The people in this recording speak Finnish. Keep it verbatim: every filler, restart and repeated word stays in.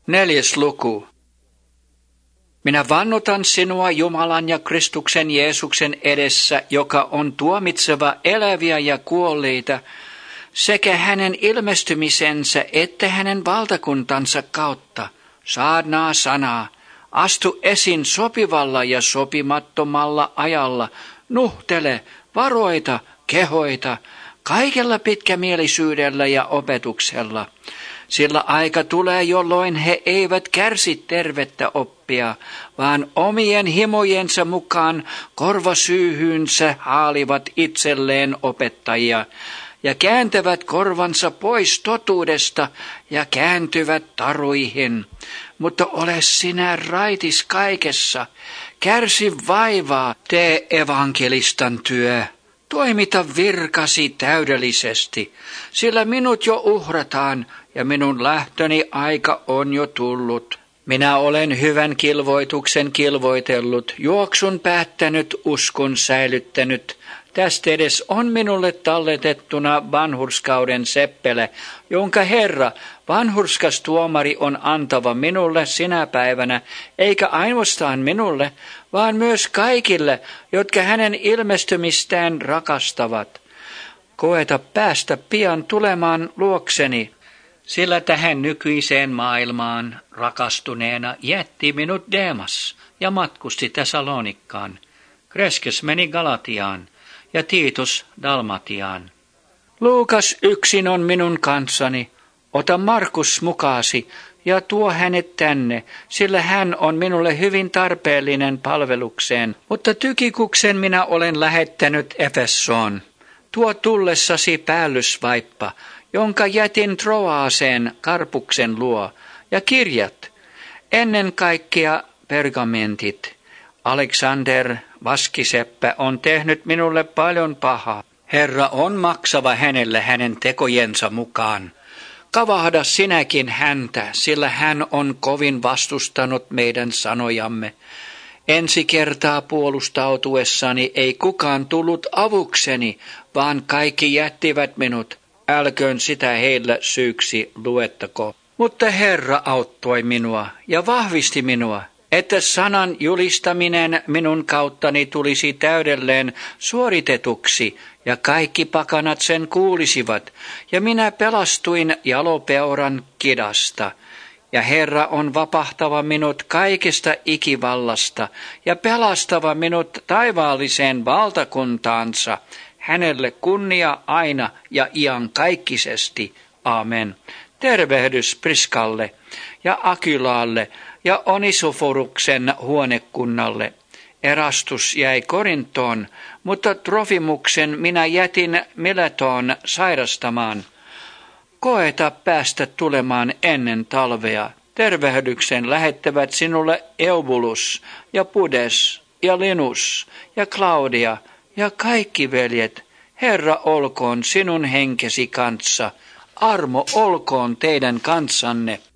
Neljäs luku. Minä vannotan sinua Jumalan ja Kristuksen Jeesuksen edessä, joka on tuomitseva eläviä ja kuolleita, sekä hänen ilmestymisensä että hänen valtakuntansa kautta. Saarnaa sanaa, astu esiin sopivalla ja sopimattomalla ajalla, nuhtele, varoita, kehoita, kaikella pitkämielisyydellä ja opetuksella. Sillä aika tulee, jolloin he eivät kärsi tervettä oppia, vaan omien himojensa mukaan korvasyyhyynsä haalivat itselleen opettajia ja kääntävät korvansa pois totuudesta ja kääntyvät taruihin. Mutta ole sinä raitis kaikessa, kärsi vaivaa, tee evankelistan työ. Toimita virkasi täydellisesti, sillä minut jo uhrataan ja minun lähtöni aika on jo tullut. Minä olen hyvän kilvoituksen kilvoitellut, juoksun päättänyt, uskon säilyttänyt. Tästä edes on minulle talletettuna vanhurskauden seppele, jonka Herra, vanhurskas tuomari, on antava minulle sinä päivänä, eikä ainoastaan minulle, vaan myös kaikille, jotka hänen ilmestymistään rakastavat. Koeta päästä pian tulemaan luokseni, sillä tähän nykyiseen maailmaan rakastuneena jätti minut Deemas ja matkusti Tesalonikkaan. Kreskes meni Galatiaan ja Tiitus Dalmatiaan. Luukas yksin on minun kanssani. Ota Markus mukaasi ja tuo hänet tänne, sillä hän on minulle hyvin tarpeellinen palvelukseen. Mutta Tykikuksen minä olen lähettänyt Efessoon. Tuo tullessasi päällysvaippa, jonka jätin Troaaseen Karpuksen luo, ja kirjat, ennen kaikkea pergamentit. Aleksander Vaskiseppä on tehnyt minulle paljon pahaa. Herra on maksava hänelle hänen tekojensa mukaan. Kavahda sinäkin häntä, sillä hän on kovin vastustanut meidän sanojamme. Ensi kertaa puolustautuessani ei kukaan tullut avukseni, vaan kaikki jättivät minut. Älköön sitä heillä syyksi luettako. Mutta Herra auttoi minua ja vahvisti minua, että sanan julistaminen minun kauttani tulisi täydelleen suoritetuksi, ja kaikki pakanat sen kuulisivat, ja minä pelastuin jalopeuran kidasta. Ja Herra on vapahtava minut kaikesta ikivallasta, ja pelastava minut taivaalliseen valtakuntaansa, hänelle kunnia aina ja iankaikkisesti. Amen. Tervehdys Priskalle ja Akylaalle ja Onisoforuksen huonekunnalle. Erastus jäi Korintoon, mutta Trofimuksen minä jätin Miletoon sairastamaan. Koeta päästä tulemaan ennen talvea. Tervehdyksen lähettävät sinulle Eubulus ja Pudes ja Linus ja Claudia ja kaikki veljet. Herra olkoon sinun henkesi kanssa. Armo olkoon teidän kanssanne.